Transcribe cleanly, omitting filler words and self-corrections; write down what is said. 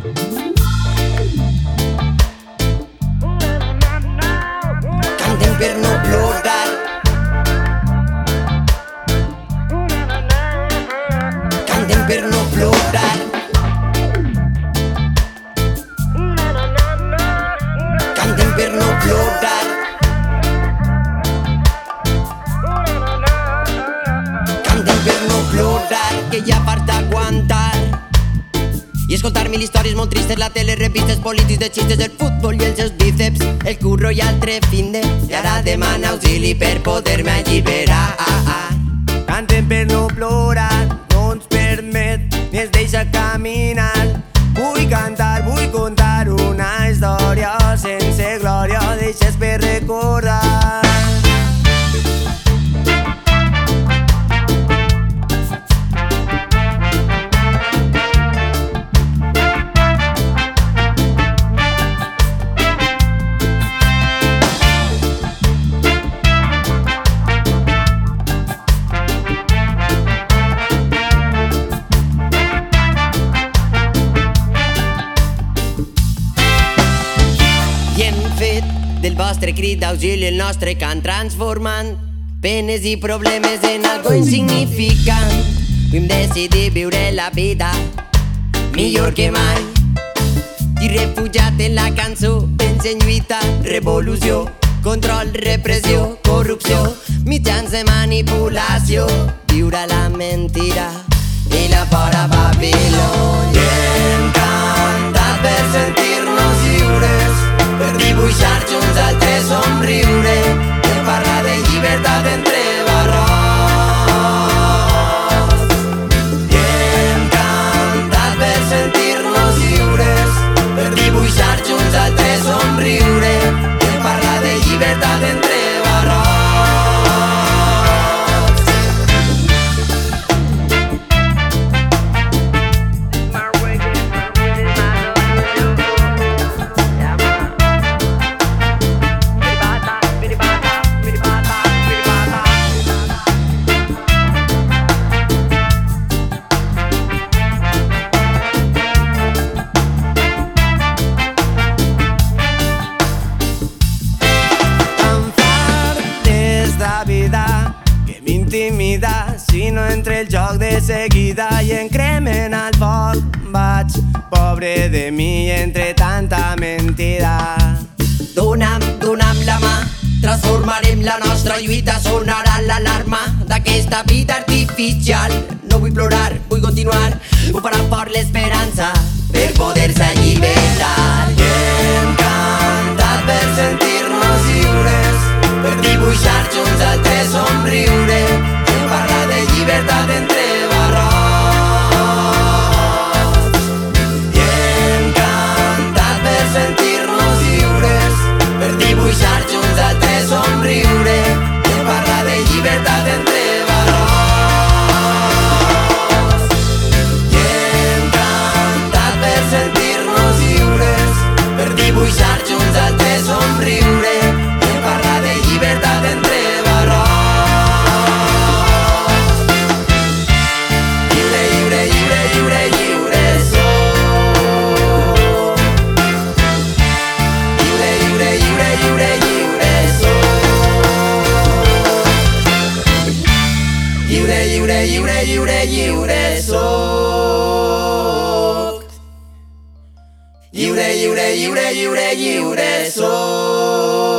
Cantem per no plorar, cantem per no plorar, cantem per no plorar, cantem per no plorar, que ja fart d'aguantar i escoltar mil històries molt tristes, la tele, revistes, polítics de xistes, el futbol i els seus bíceps, el curro i altre finde, i ara demana auxili per poder-me alliberar. Cantem per no plorar, no ens permet ni ens deixa caminar. Vull cantar, vull contar una història sense glòria, deixes per recordar. Del vostre crit d'auxili el nostre cant, transformant penes i problemes en algo insignificant. Vam decidir viure la vida millor que mai i refugiat en la cançó pensem lluita, revolució, control, repressió, corrupció, mitjans de manipulació, viure la mentira i la por a Babilònia. I hem cantat per sentir-nos lliures, per dibuixar junts altres somriure, per parlar de llibertat entre barrots. I hem cantat per sentir-nos lliures, per dibuixar junts altres somriure, per parlar de llibertat entre barrots. Que m'intimida si no entre el joc de seguida i em cremen al foc. Vaig, pobre de mi, entre tanta mentida. Dona'm la mà, transformarem la nostra lluita, sonarà l'alarma d'aquesta vida artificial. No vull plorar, vull continuar, ho farà fort l'esperança per poder-se alliberar. I hem cantat per sentir-nos lliures, per dibuixar junts altres somriure, per parlar de llibertat entre barrots. I hem cantat per sentir-nos lliures, per dibuixar junts altres somriure, per parlar de llibertat entre barrots. I hem cantat per sentir-nos lliures, per dibuixar junts altres somriure, per parlar de llibertat entre barrots. Lliure, lliure, lliure, lliure, lliure soc. Lliure, lliure, lliure, lliure, lliure soc. Lliure, lliure, lliure, lliure, lliure soc. Lliure, lliure, lliure, lliure, lliure soc.